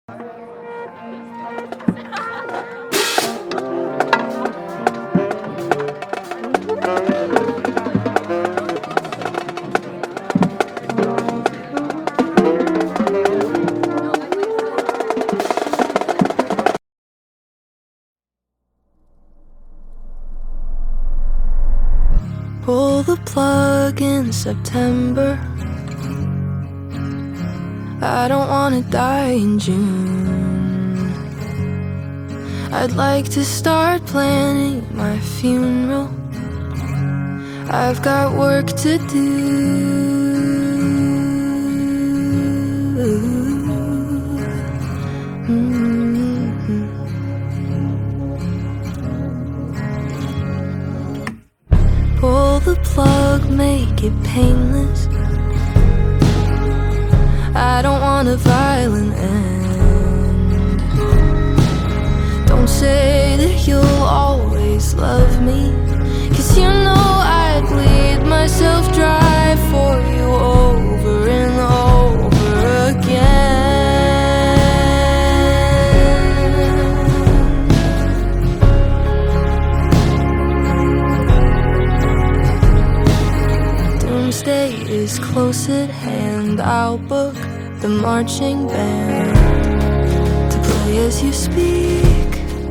Pull the plug in September. I don't wanna die in June. I'd like to start planning my funeral. I've got work to do. Pull the plug, make it painless. I don't want a violent end. Don't say that you'll always love me, 'cause you know I'd bleed myself dry for you over and over again. Doomsday is close at hand. I'll book the marching band to play as you speak.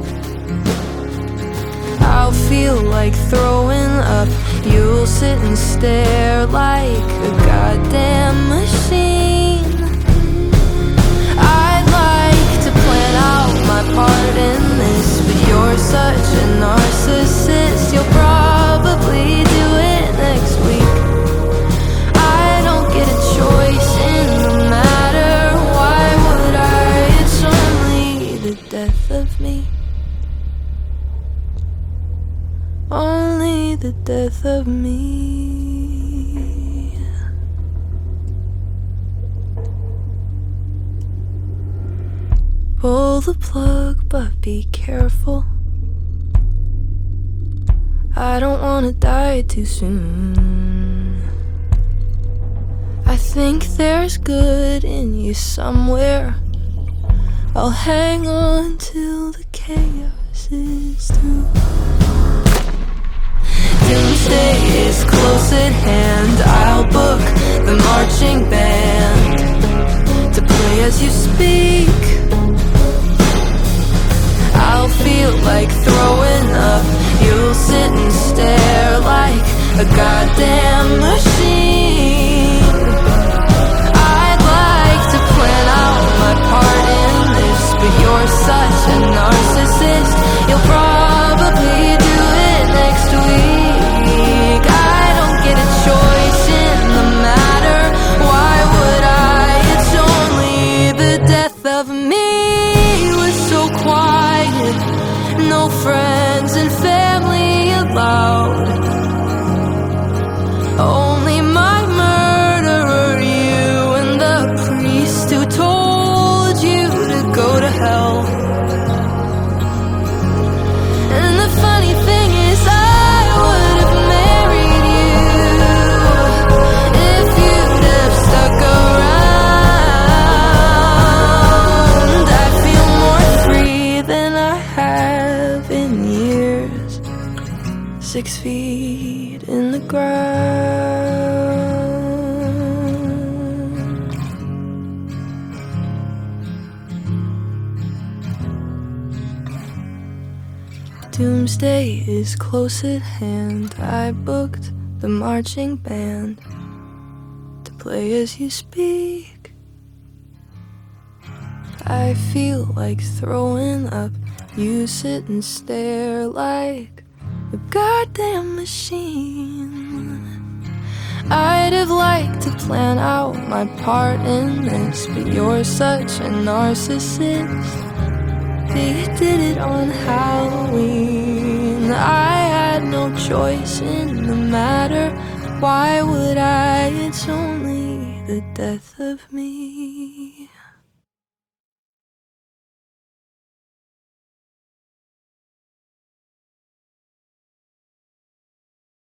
I'll feel like throwing up. You'll sit and stare like a goddamn machine. I'd like to plan out my part in this, but you're such a narcissist. You'll probably do it next week. I don't get a choice in the matter. Why would I? It's only the death of me. Only the death of me. Pull the plug, but be careful. I don't wanna die too soon. I think there's good in you somewhere. I'll hang on till the chaos is through. Doomsday is close at hand. I'll book the marching band to play as you speak. I'll feel like throwing up. You'll sit and stare like a goddamn machine. I'd like to plan out my part in this, but you're such a narcissist. You'll probably do it next week. I don't get a choice in the matter. Why would I? It's only the death of me. Was so quiet, no friends and family allowed. Only my murderer, you, and the priest who told you to go to hell. And the funny thing is, I would have married you if you'd have stuck around. I feel more free than I have in years. 6 feet in the ground. Doomsday is close at hand. I booked the marching band to play as you speak. I feel like throwing up. You sit and stare like a goddamn machine. I'd have liked to plan out my part in this, but you're such a narcissist. You did it on Halloween. I had no choice in the matter. Why would I? It's only the death of me.